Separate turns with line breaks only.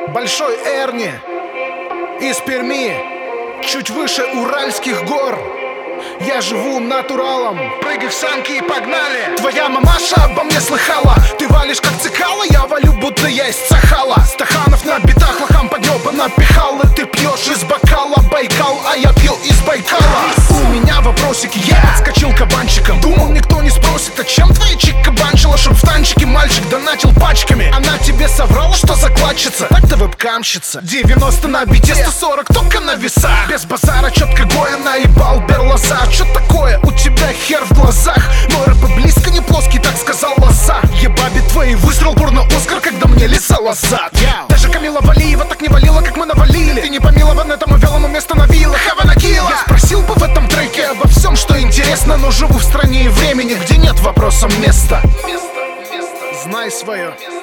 Большой Эрни из Перми, чуть выше Уральских гор. Я живу натуралом, прыгай в санки и погнали. Твоя мамаша обо мне слыхала, ты валишь как цикала, я валю, будто я из Сахала. Стаханов на битах лохам подъеба напихал, и ты пьешь из бокала Байкал, а я пью из Байкала. У меня вопросики, я подскочил кабанчиком. Думал, никто не спросит, а чем твои чик-кабанчила? Чтоб в танчике мальчик донатил пачками. Она тебе соврала, что закладчица, так-то вебкамщица. 90 на бите, 140 только на весах. Без базара, четко Гоя наебал берлоза. Чё такое? У тебя хер в глазах, но рэп близко не плоский, так сказал Лоза. Ебаби твои выстрел порно-Оскар, когда мне лизала зад. Даже Камила Валиева так не валила, как мы навалили. Ты не помилован этому велому место на виллах, Хаванагила. Я спросил бы в этом треке обо всем, что интересно, но живу в стране и времени, где нет вопросам места. Знай свое.